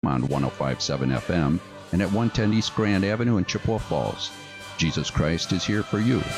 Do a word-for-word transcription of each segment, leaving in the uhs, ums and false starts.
on one oh five point seven F M and at one ten East Grand Avenue in Chippewa Falls. Jesus Christ is here for you.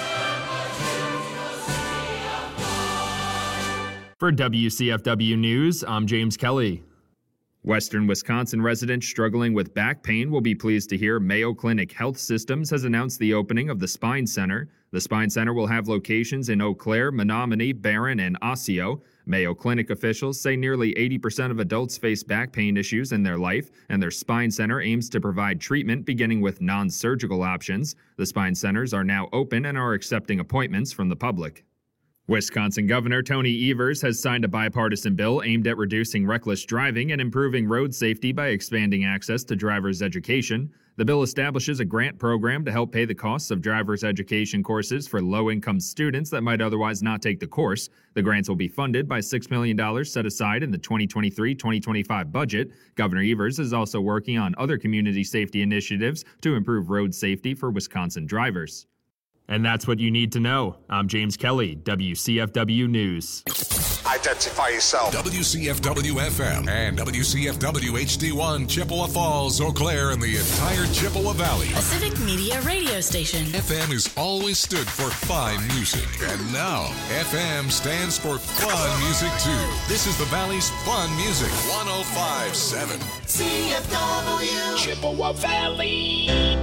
For W C F W News, I'm James Kelly. Western Wisconsin residents struggling with back pain will be pleased to hear Mayo Clinic Health Systems has announced the opening of the Spine Center. The Spine Center will have locations in Eau Claire, Menominee, Barron, and Osseo. Mayo Clinic officials say nearly eighty percent of adults face back pain issues in their life, and their Spine Center aims to provide treatment beginning with non-surgical options. The Spine Centers are now open and are accepting appointments from the public. Wisconsin Governor Tony Evers has signed a bipartisan bill aimed at reducing reckless driving and improving road safety by expanding access to driver's education. The bill establishes a grant program to help pay the costs of driver's education courses for low-income students that might otherwise not take the course. The grants will be funded by six million dollars set aside in the twenty twenty-three twenty twenty-five budget. Governor Evers is also working on other community safety initiatives to improve road safety for Wisconsin drivers. And that's what you need to know. I'm James Kelly, W C F W News. Identify yourself. W C F W F M and W C F W H D one, Chippewa Falls, Eau Claire, and the entire Chippewa Valley. A Civic Media radio station. F M has always stood for fine music. And now, F M stands for fun music, too. This is the Valley's fun music. one oh five point seven. C F W. Chippewa Valley.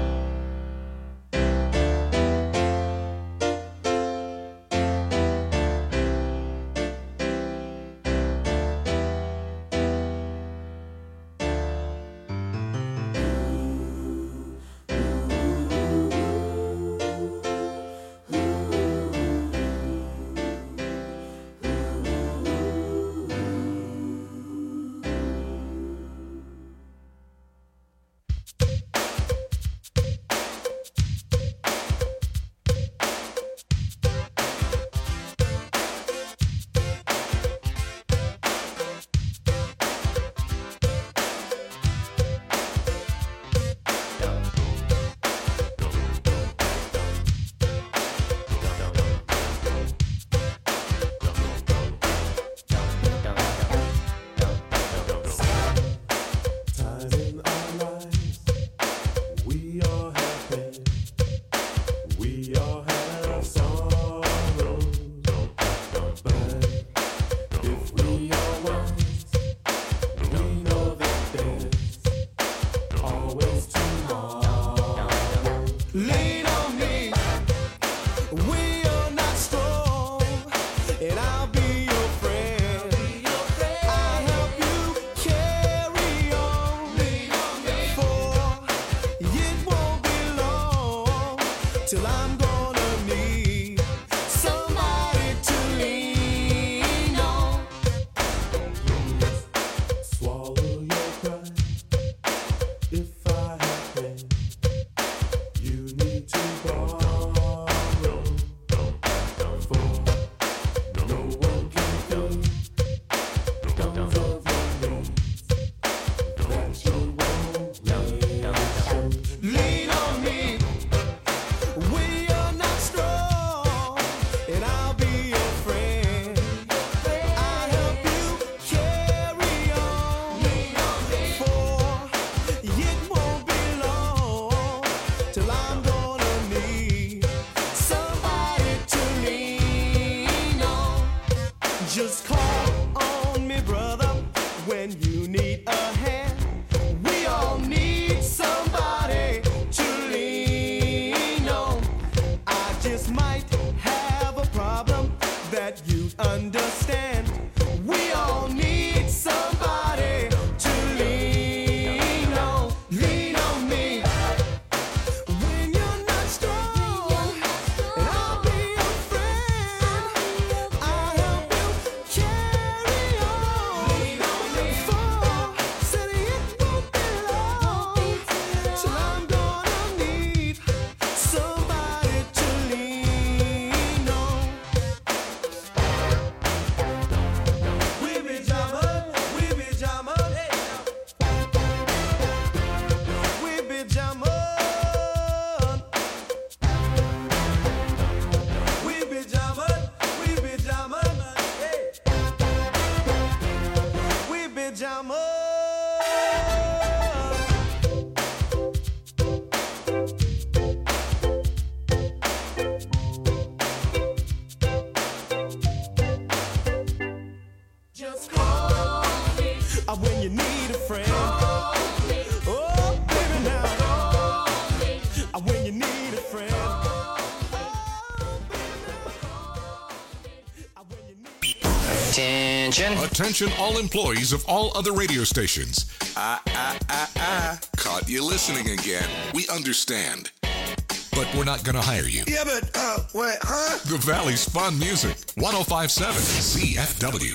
Attention. Attention all employees of all other radio stations. Ah, ah, ah, ah. Caught you listening again. We understand. But we're not going to hire you. Yeah, but, uh, what, huh? The Valley's Fun Music. one oh five point seven C F W.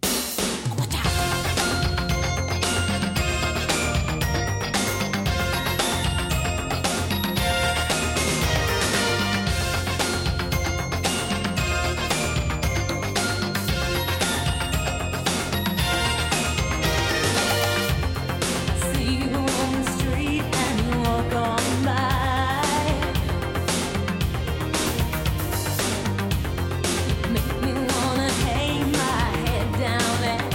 Make me wanna hang my head down and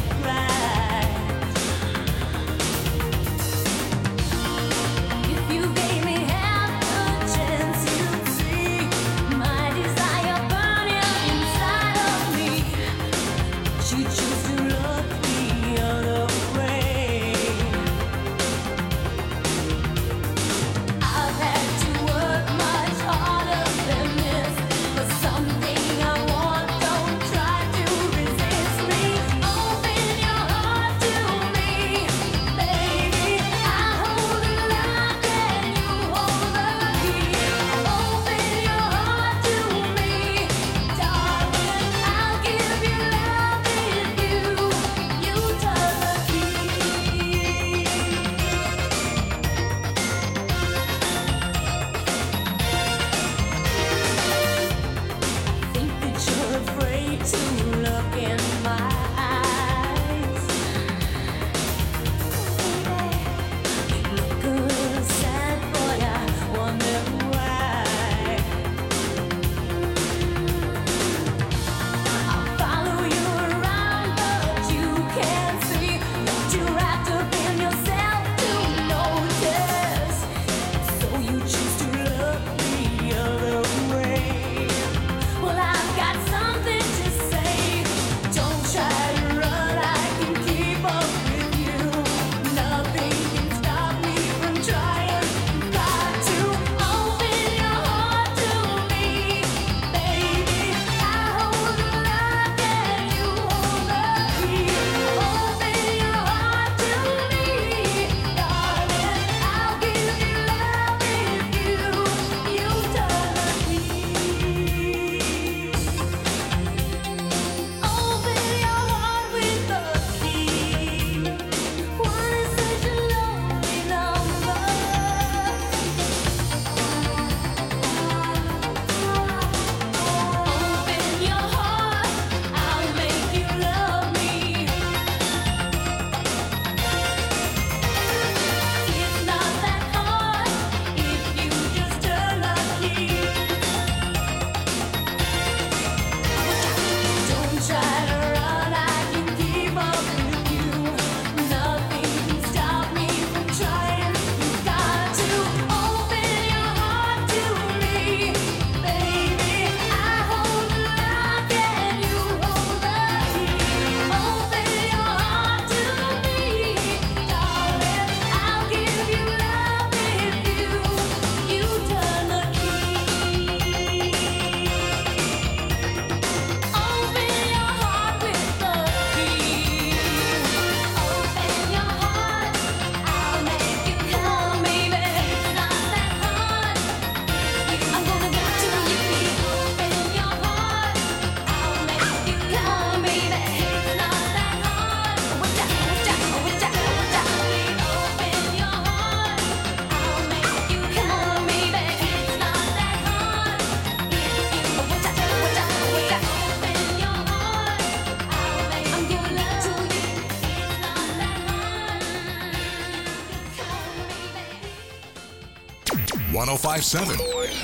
one oh five point seven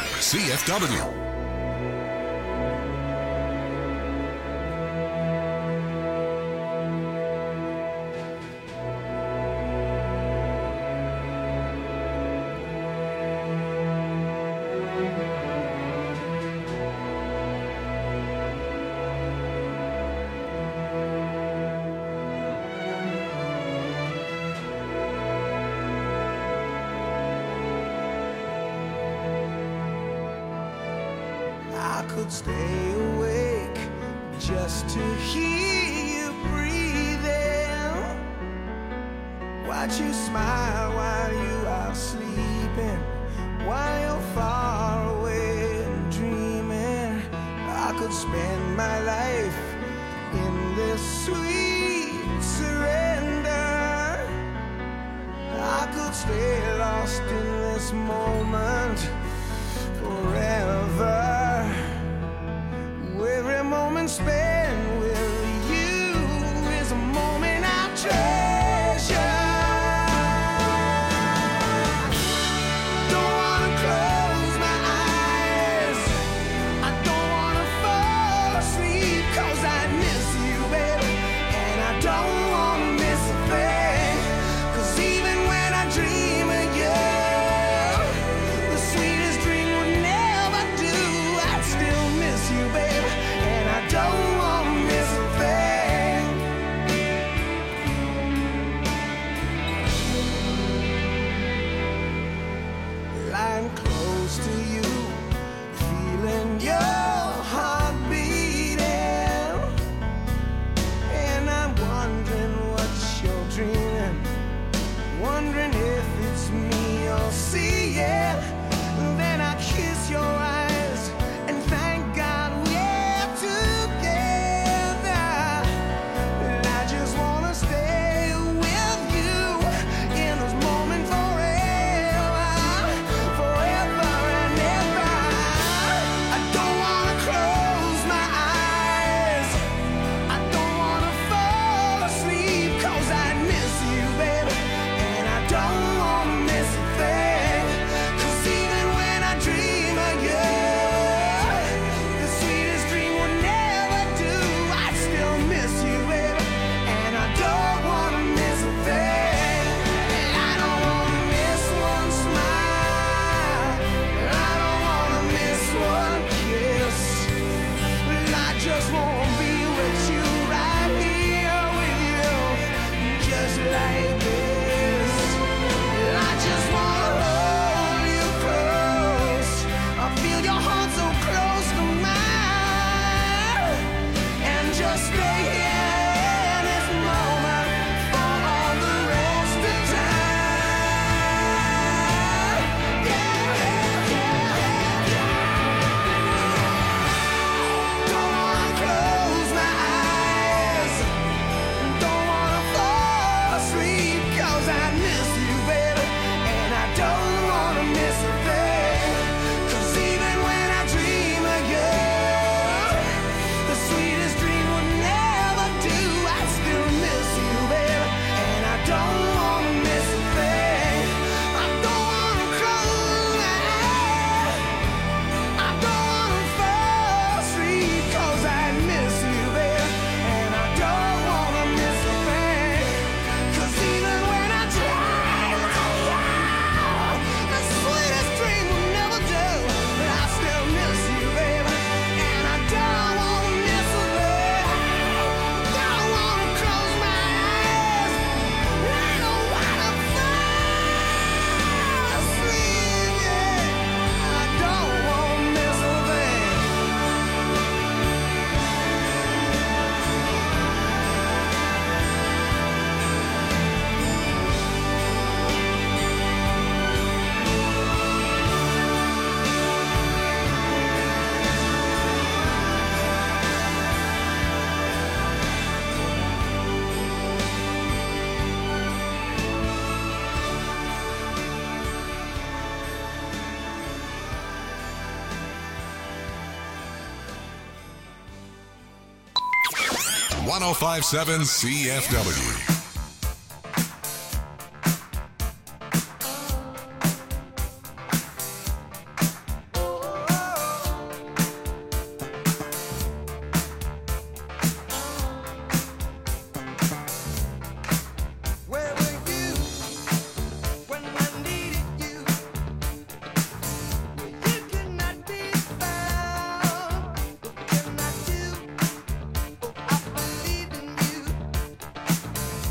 C F W. Stay awake just to hear watch you smile while you are sleeping, while you're far away and dreaming. I could spend my life in this sweet surrender. I could stay lost in this moment forever. Every moment spent with you is a moment I treasure. Don't wanna close my eyes, I don't wanna fall asleep, 'cause I miss you, baby, and I don't wanna miss a thing. 'Cause even when I dream of you, the sweetest dream would never do. I'd still miss you, baby, and I don't wanna miss a thing. Lying close to you, feeling your heart beating, and I'm wondering what you're dreaming, wondering if it's me you're seeing. Then I kiss your eyes and thank God we're together. And I just wanna stay with you in this moment forever, forever and ever. I don't wanna close my eyes, I don't wanna fall asleep, 'cause I miss you, baby, and I don't wanna miss a thing. 'Cause even when I dream of you, the sweetest dream will never do. I still miss you, baby, and I don't wanna miss a thing. And I don't wanna miss one smile, and I don't wanna miss one kiss. And I just wanna be with you, right here with you, just like this. And I just wanna hold you close, I feel your heart so close to mine, and just stay here in this moment for all the rest of time. Yeah, yeah, yeah, yeah. Don't wanna close my eyes, don't wanna fall asleep, 'cause I miss you, baby, and I don't wanna miss a thing. 'Cause even when I dream of you, the sweetest dream will never do. I still miss you, baby, and I don't wanna miss a thing. I don't wanna close my eyes, I don't wanna fall asleep, 'cause I miss you, baby, and I don't wanna miss a thing. 'Cause even when I dream of you, the sweetest dream will never do. But I still miss you, baby, and I don't wanna miss a thing. Don't wanna close my eyes, I don't wanna fall asleep, yeah. I don't wanna miss a thing. one oh five point seven C F W. Where were you when I needed you? You could not be found. What can I do? Oh, I believe in you.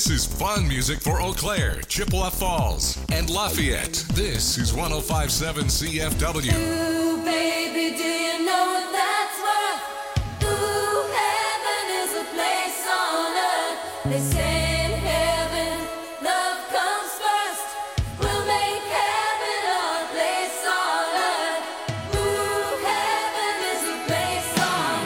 This is fun music for Eau Claire, Chippewa Falls, and Lafayette. This is one oh five point seven C F W. Ooh, baby, do you know what that's worth? Ooh, heaven is a place on earth. They say in heaven, love comes first. We'll make heaven our place on earth. Ooh, heaven is a place on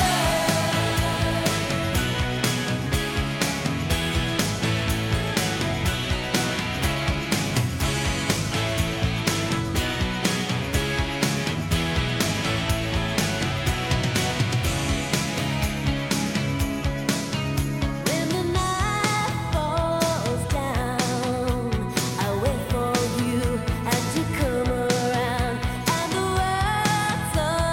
When the night falls down, I wait for you as you come around, and the world's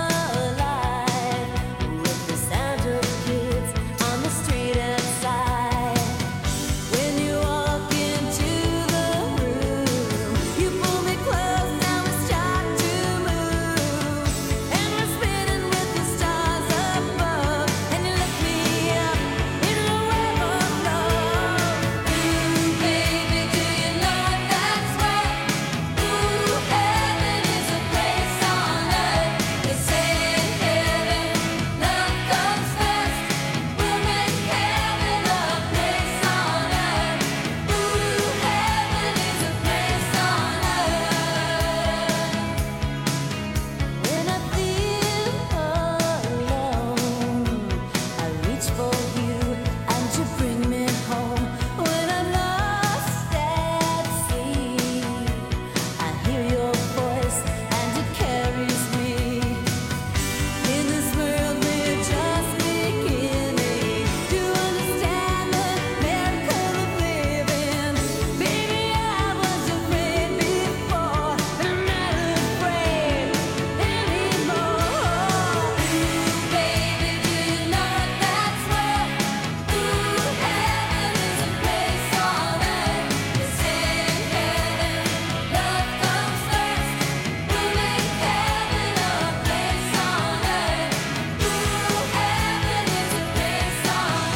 alive with the sound of kids on the street outside. When you walk into the room, you pull me close, now we start to move, and we're spinning with the stars above, and you lift me up in the web of love. Ooh, baby, do you know what that's worth? Ooh, heaven is a place on earth. They say in heaven, love comes first. We'll make heaven a place on earth. Ooh, heaven is a place on earth. When I feel alone, I reach for you and you bring me home. When I'm lost at sea, I hear your voice and it carries me. In this world we're just beginning to understand the miracle of living. Baby, I was afraid before, but I'm not afraid anymore. Ooh, baby, do you know what that's worth? Ooh, heaven is a place on earth. They say in heaven, love comes first. We'll make heaven a place on earth. Ooh, heaven is a place on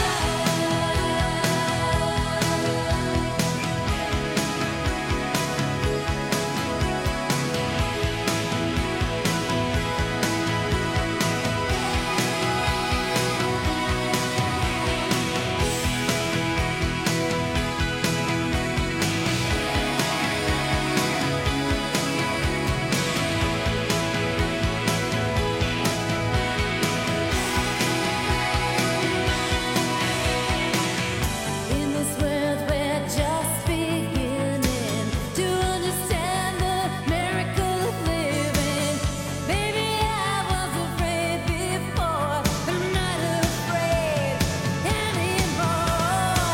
In this world we're just beginning to understand the miracle of living. Baby, I was afraid before, but I'm not afraid anymore.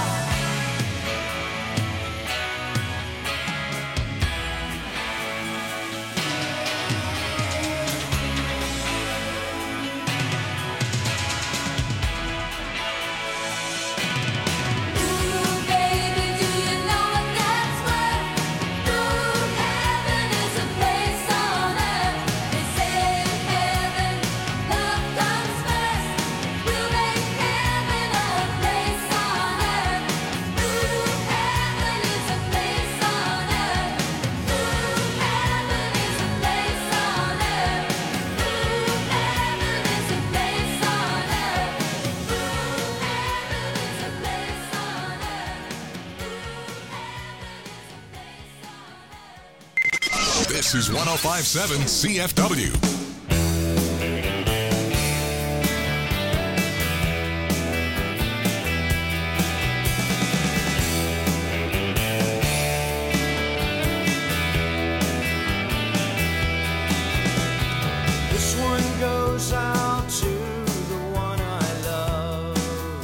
Ooh, baby, do you know what that's worth? Ooh, heaven is a place on earth. They say in heaven, love comes first. We'll make heaven a place on earth. Ooh, heaven is a place on earth. Ooh, heaven is a place on earth. Ooh, heaven is a place on earth. Ooh, heaven is a place on earth. This is one oh five point seven C F W. This one goes out to the one I love.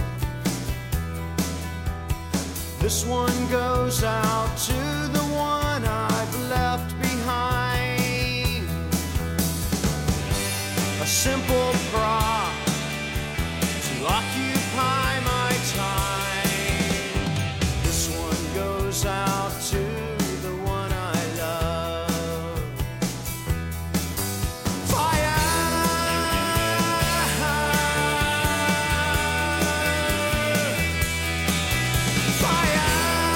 This one goes out to the one I've left behind. A simple prop to occupy my time. This one goes out to the one I love. Fire! Fire!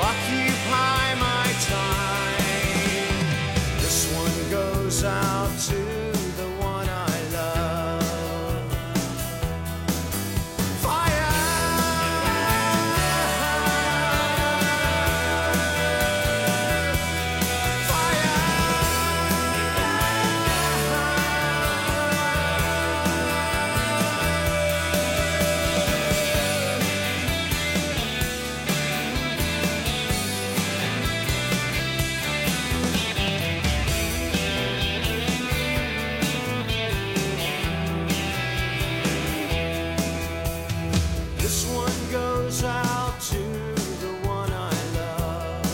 occupy my time. This one goes out to the one I love. Fire! This one goes out to the one I love.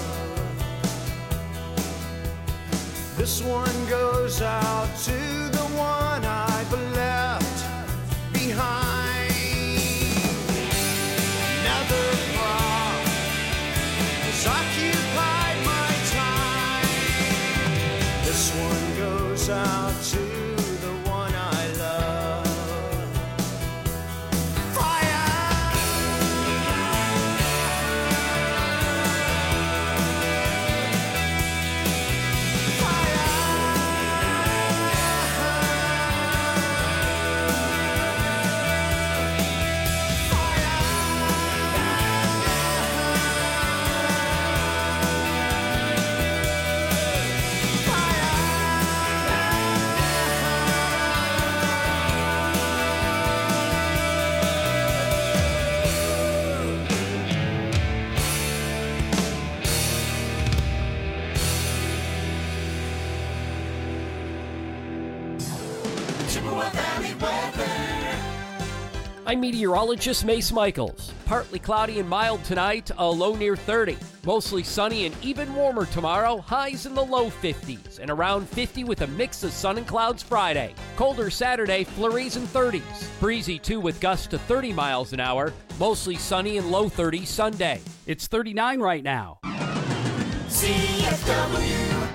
This one goes out to the one I've left behind. Another thought has occupied my time. This one goes out to the one I love. I'm meteorologist Mace Michaels. Partly cloudy and mild tonight, a low near thirty. Mostly sunny and even warmer tomorrow, highs in the low fifties. And around fifty with a mix of sun and clouds Friday. Colder Saturday, flurries and thirties. Breezy too with gusts to thirty miles an hour. Mostly sunny and low thirties Sunday. It's thirty-nine right now. C F W.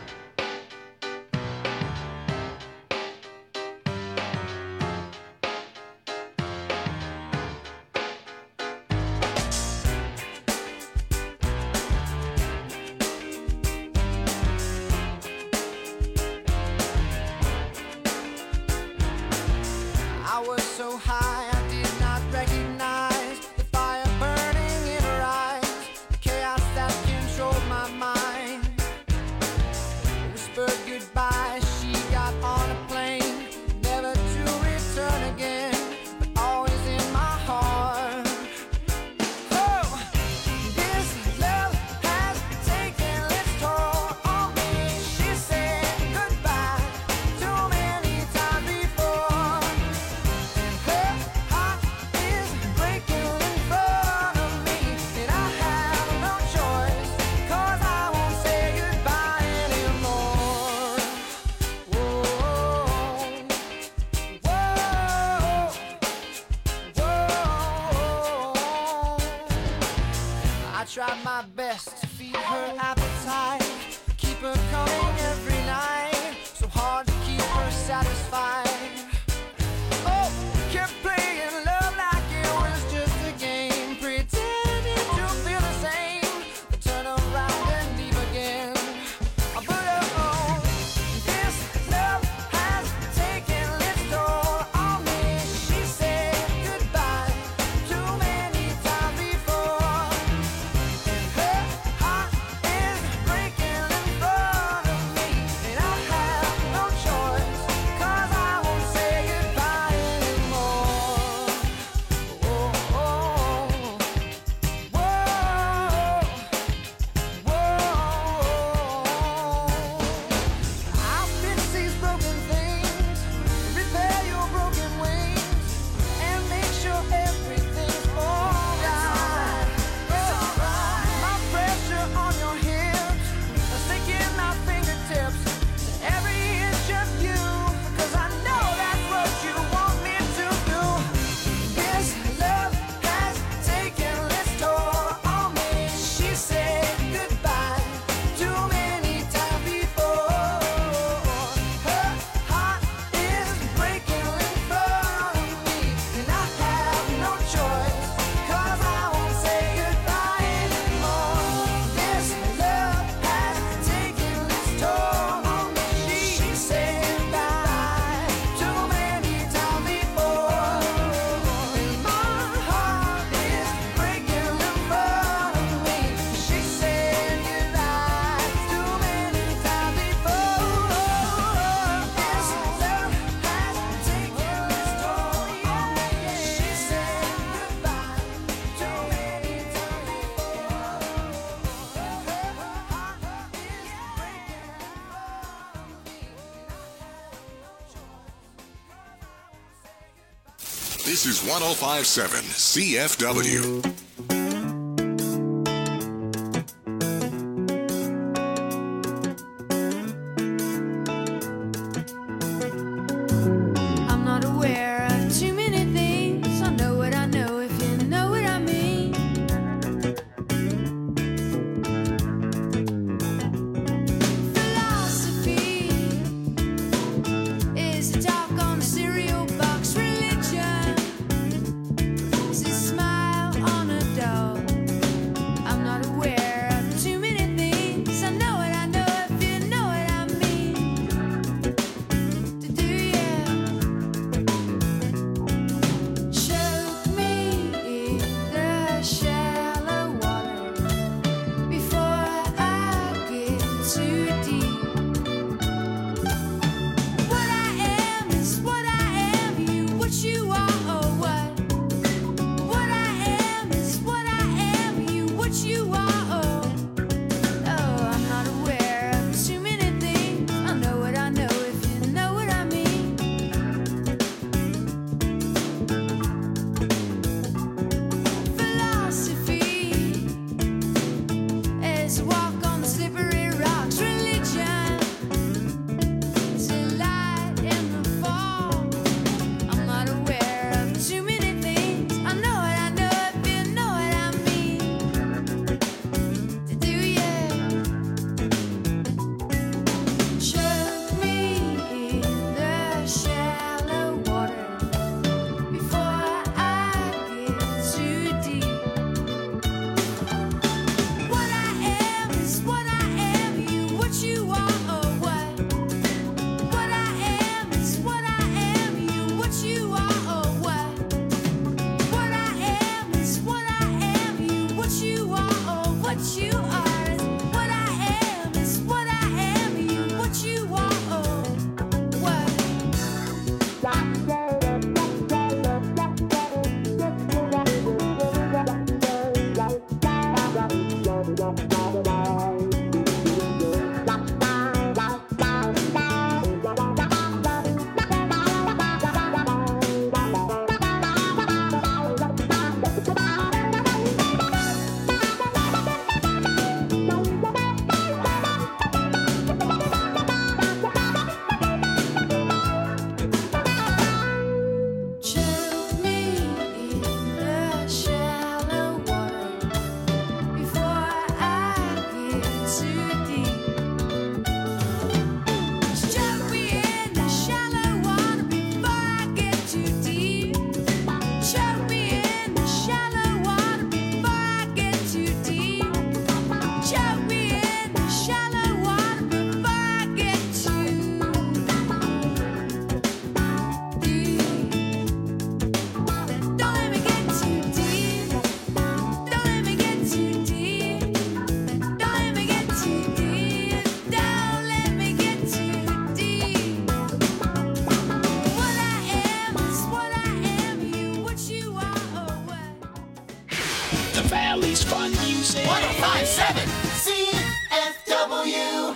I was so high I did not recognize the fire burning in her eyes, the chaos that controlled my mind. Whispered goodbye, she got on a plane, never to return again, but always in my heart. Oh, this love has taken its toll on me. She said goodbye too many times before. Her heart is breaking in front of me, and I have no choice, 'cause I won't say goodbye anymore. Whoa, whoa, whoa. I tried my best to feed her appetite, keep her coming every night, so hard to keep her satisfied. Oh, kept playing love like it was just a game, pretending to feel the same, but turn around and leave again. But oh, this love has taken its toll on me. She said goodbye too many times before, and her heart is breaking in front of me, and I have no choice, 'cause I This is one oh five point seven C F W. I'm not aware of too many things. I know what I know if you know what I mean. Philosophy is a talk on a cereal box. Religion is a smile on a dog. I'm not aware of too many things. I know what I know if you know what I mean. To do yeah. Choke me in the shallow water before I get too deep. What I am is what I am, you what you are or what? What I am is what I am, you what you are or oh, I'm not aware of too many things. I know what I know if you know what I mean. Philosophy is a walk on the slippery rocks. Religion is a light in the fall. I'm not aware of too many things. I know what I know if you know what I mean. To do yeah. Choke me in the shallow water before I get too deep. What I am is what I am, you what you are or what? What I am is what I am, you what you are or what? What I am is what I am, you what you are or what you are. What I am is what I am, you what you are or what? Choke me in the shallow water before I get too deep. Choke me in the shallow water before I get too deep. Choke me in the shallow water before I get too deep. Choke me in the shallow water before I get too deep. Don't let me get too deep. Don't let me get too deep. Don't let me get too deep. Don't let me get too deep. What I am is what I am, you what you are or what? The Valley's Fun Music. one oh five point seven C F W.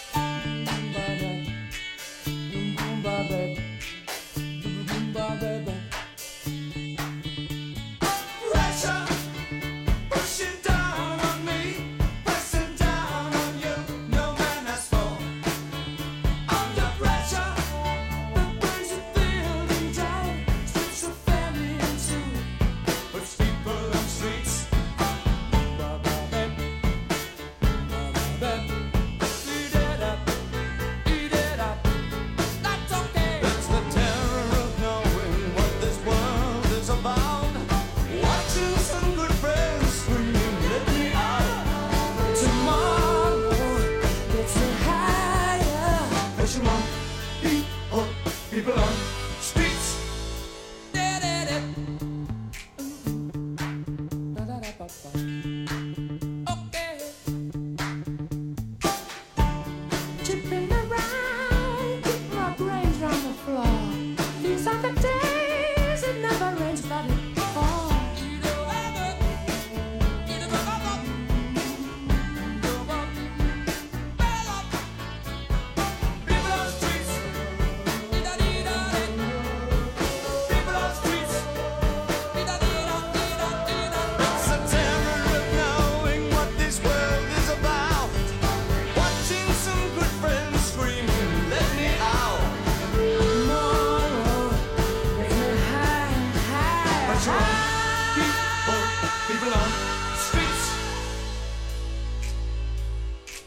Boom, boom, ba, ba, boom, boom, ba, ba.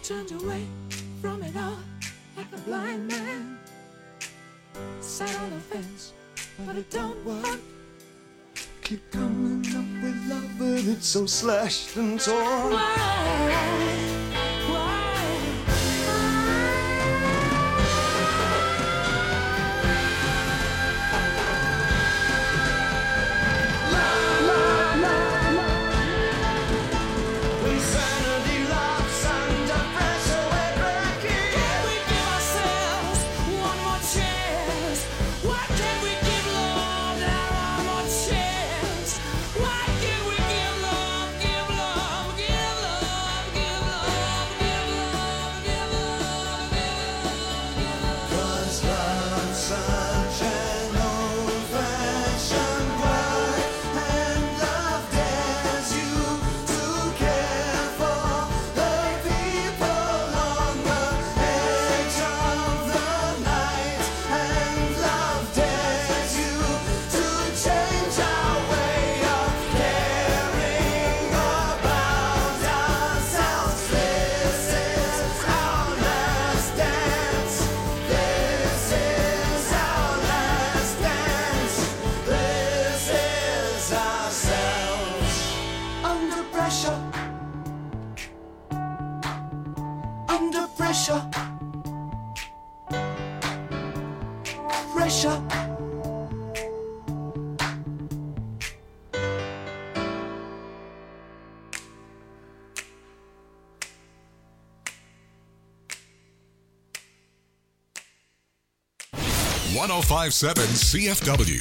turned away from it all like a blind man. Sat on the fence, but it don't work. Keep coming up with love, but it's so slashed and torn. Why? one oh five point seven C F W.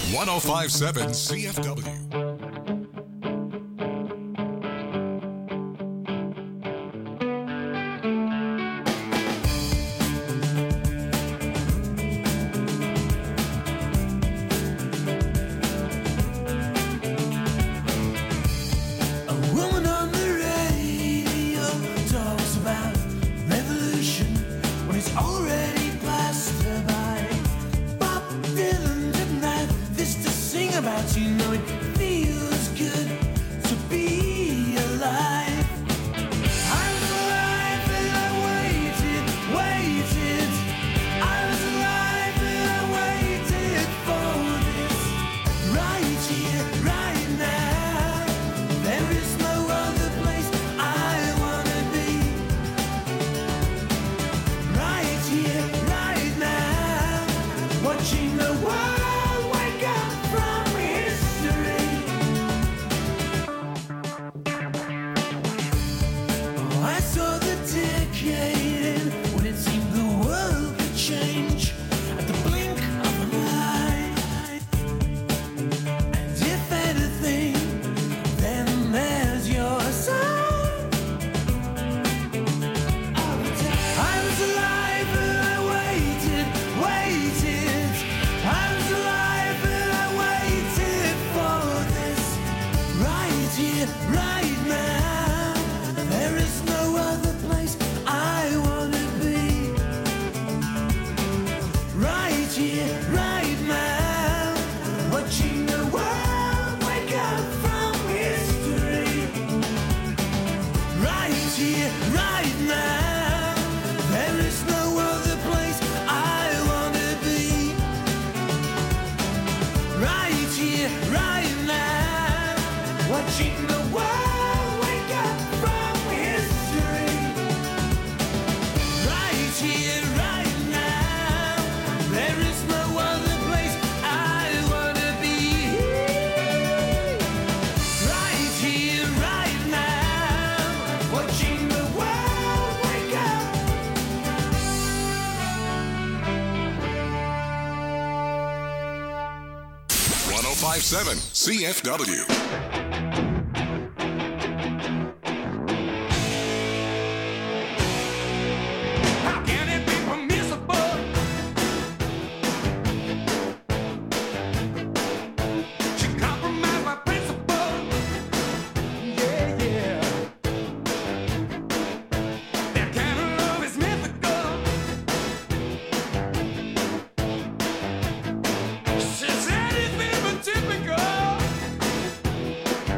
one oh five point seven C F W. one oh five point seven C F W. Typical.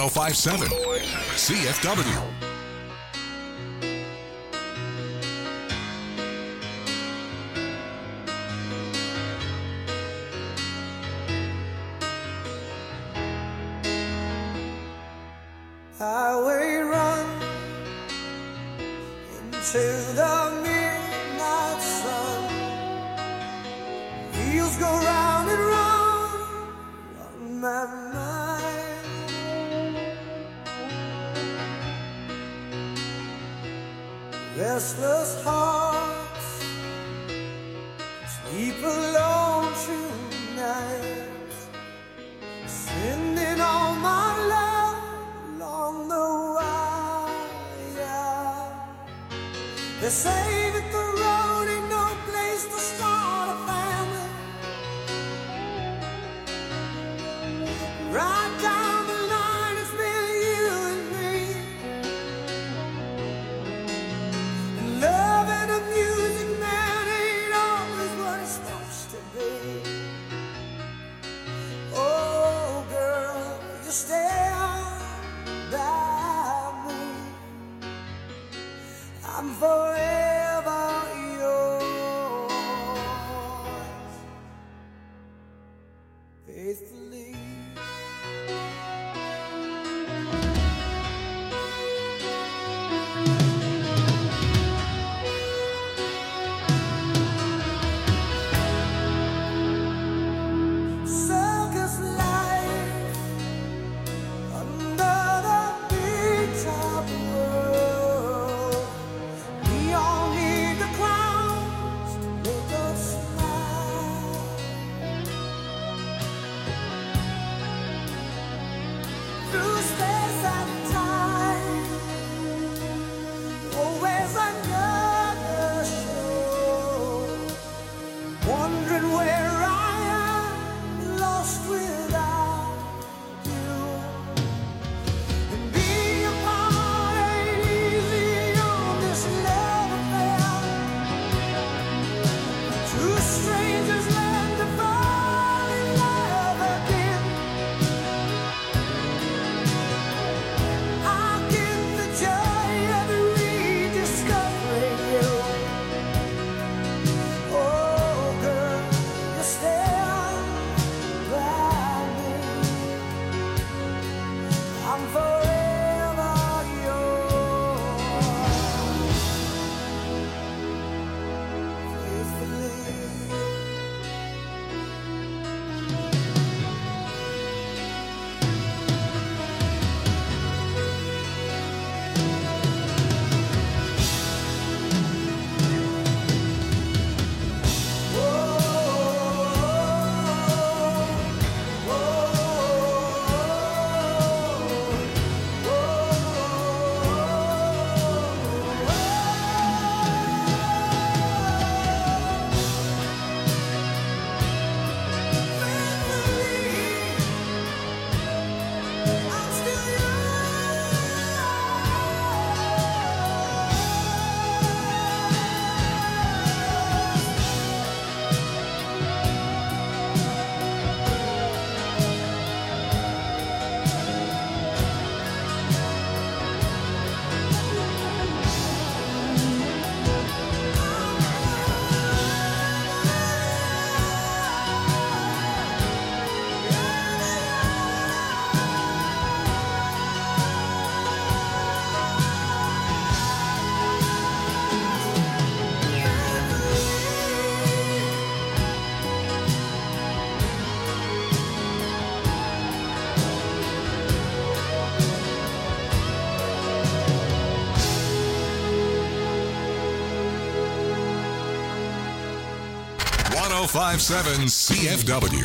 oh five point seven C F W. Highway run into the midnight sun. Wheels go round and round on my mind. Restless hearts sleep alone tonight, sending all my love along the wire. They say that the road ain't no place to start a family. Right down the line, it's been you and me. And love and a music man ain't always what it's supposed to be. Oh, girl, you stand by me. I'm forever yours, faithfully. Circus life under the big top world. We all need the clowns to make us smile. Through space and time, always another show. Wondering where I am, lost without you. And being apart ain't easy on this love affair. Two strangers learn to fall in love again. I'll get the joy of rediscovering you. Oh, girl, you stand by me. I'm forever yours, faithfully. I'm still one oh five point seven C F W.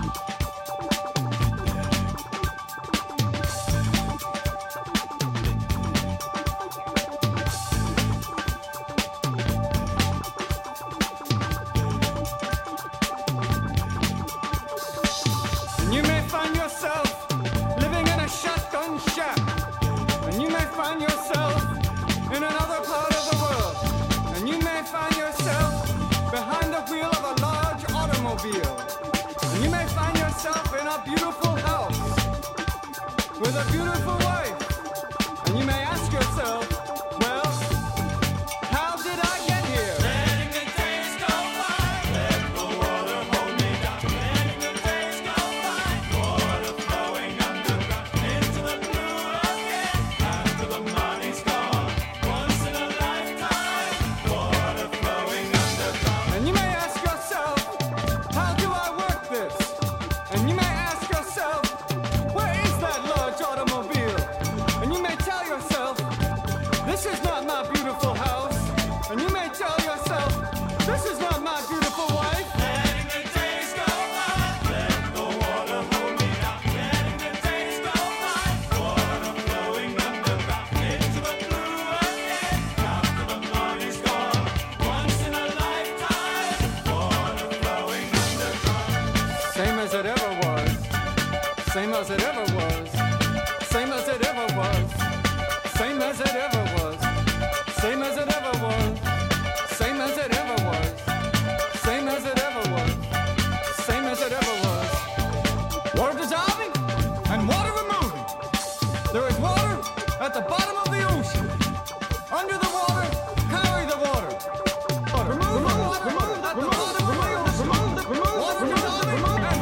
You may find yourself living in a shotgun shack, and you may find yourself in another part of the world, and you may find yourself behind the wheel of a large automobile, and you may find yourself in a beautiful house with a beautiful wife. And you may ask yourself, well, how did I get here? Letting the days go by, let the water hold me down. Letting the days go by, water flowing underground into the blue again. After the money's gone, once in a lifetime, water flowing underground. And you may ask yourself, how do I work this? And you may ask yourself, where is that large automobile? And you may tell yourself, this is not my beautiful house. And you may tell yourself, this is not my beautiful wife. Letting the days go by, let the water hold me down. Letting the days go by, water flowing underground into the blue again. After the money's gone, once in a lifetime, water flowing underground. Same as it ever was. Same as it ever was. Same as it ever was. Same as it ever was. Same as it ever was. Same as it ever was. Same as it ever was. Same as it ever was. Water dissolving and water removing. There is water at the bottom of the ocean. Under the water, carry the water. Remove the water at the bottom of the ocean. Water dissolving and water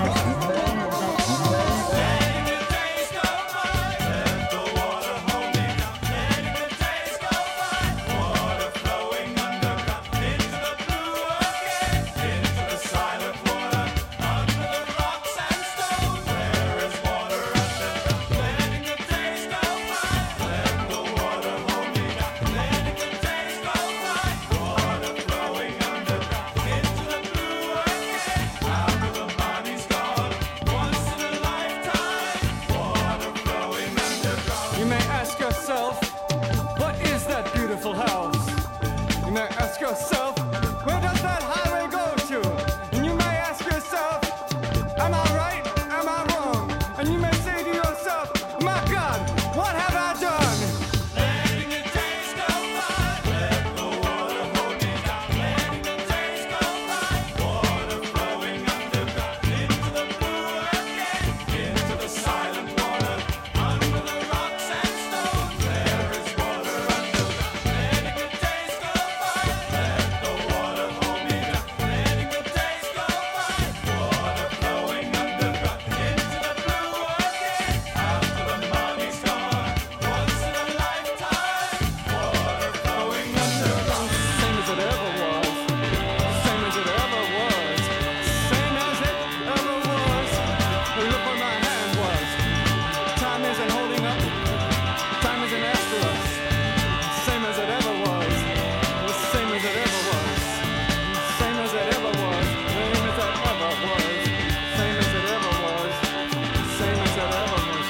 letting the days go by, let the water hold me down. Letting the days go by, water flowing underground into the blue again, into the silent water, under the rocks and stones. There is water underground. Letting the days go by, let the water hold me down. Letting the days go by, water flowing underground into the blue again. After the money's gone, once in a lifetime, water flowing underground. You may ask yourself, what is that beautiful house? You may ask yourself, where does that highway go to? And you may ask yourself, am I right? Am I wrong? And you may say to yourself, my God, what have I done? Letting the days go by, let the water hold me down. Letting the days go by, water flowing underground into the blue again, into the silent water, under the rocks and stones. There is water underground. Letting the days go by, let the water hold me down. Letting the days go by, water flowing underground into the blue again. After the money's gone, once in a lifetime, water flowing underground. Same as it ever was. Same as it ever was. Same as it ever was. Well, look where my hand was. Time isn't holding up. Time isn't after us. Same as it ever was. The same as it ever was. Same as it ever was. Same as it ever was. Same as it ever was. Same as it ever was.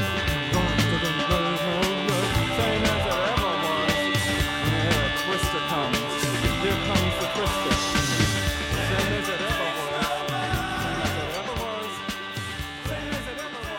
Same as it ever was. Yeah, Twister comes. Here comes the Twister. Same as it ever was. Same as it ever was. Same as it ever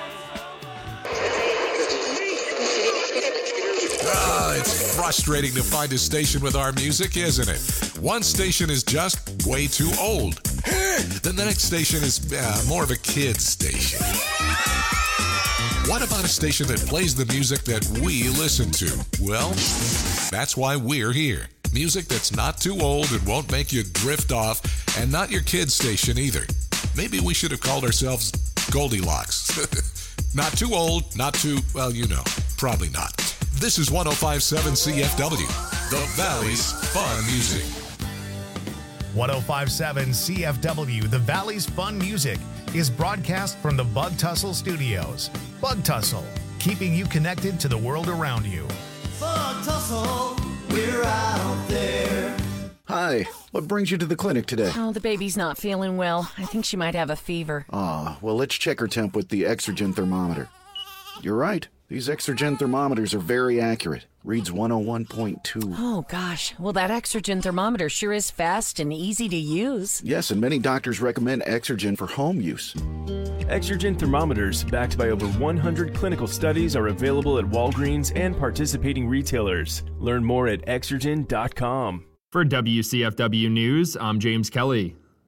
was. Ah, it's frustrating to find a station with our music, isn't it? One station is just way too old. Then the next station is uh, more of a kid's station. What about a station that plays the music that we listen to? Well, that's why we're here. Music that's not too old and won't make you drift off, and not your kid's station either. Maybe we should have called ourselves Goldilocks. Not too old, not too, well, you know, probably not. This is one oh five point seven C F W, the Valley's Fun Music. one oh five point seven C F W, The Valley's Fun Music, is broadcast from the Bug Tussle Studios. Bug Tussle, keeping you connected to the world around you. Bug Tussle, we're out there. Hi, what brings you to the clinic today? Oh, the baby's not feeling well. I think she might have a fever. Ah, well, let's check her temp with the Exergen thermometer. You're right. These Exergen thermometers are very accurate. Reads one oh one point two. Oh, gosh. Well, that Exergen thermometer sure is fast and easy to use. Yes, and many doctors recommend Exergen for home use. Exergen thermometers, backed by over one hundred clinical studies, are available at Walgreens and participating retailers. Learn more at exergen dot com. For W C F W News, I'm James Kelly.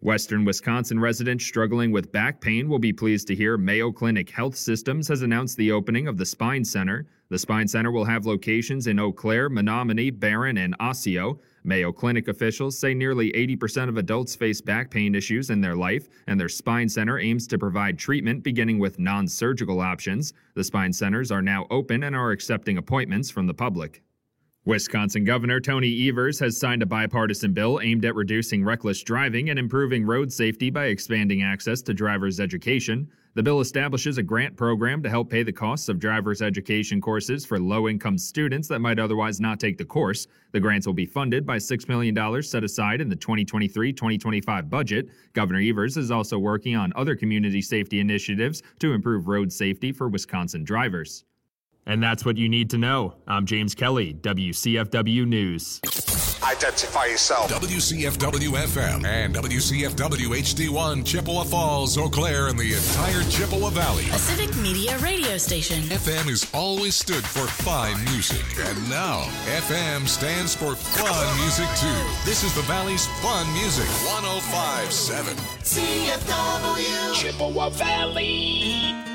Western Wisconsin residents struggling with back pain will be pleased to hear Mayo Clinic Health Systems has announced the opening of the Spine Center. The Spine Center will have locations in Eau Claire, Menominee, Barron, and Osseo. Mayo Clinic officials say nearly eighty percent of adults face back pain issues in their life, and their Spine Center aims to provide treatment beginning with non-surgical options. The Spine Centers are now open and are accepting appointments from the public. Wisconsin Governor Tony Evers has signed a bipartisan bill aimed at reducing reckless driving and improving road safety by expanding access to driver's education. The bill establishes a grant program to help pay the costs of driver's education courses for low-income students that might otherwise not take the course. The grants will be funded by six million dollars set aside in the twenty twenty-three twenty twenty-five budget. Governor Evers is also working on other community safety initiatives to improve road safety for Wisconsin drivers. And that's what you need to know. I'm James Kelly, W C F W News. Identify yourself. W C F W F M and W C F W H D one, Chippewa Falls, Eau Claire, and the entire Chippewa Valley. A civic media radio station. F M has always stood for fine music, and now F M stands for fun music too. This is the Valley's fun music, one oh five point seven. C F W Chippewa Valley.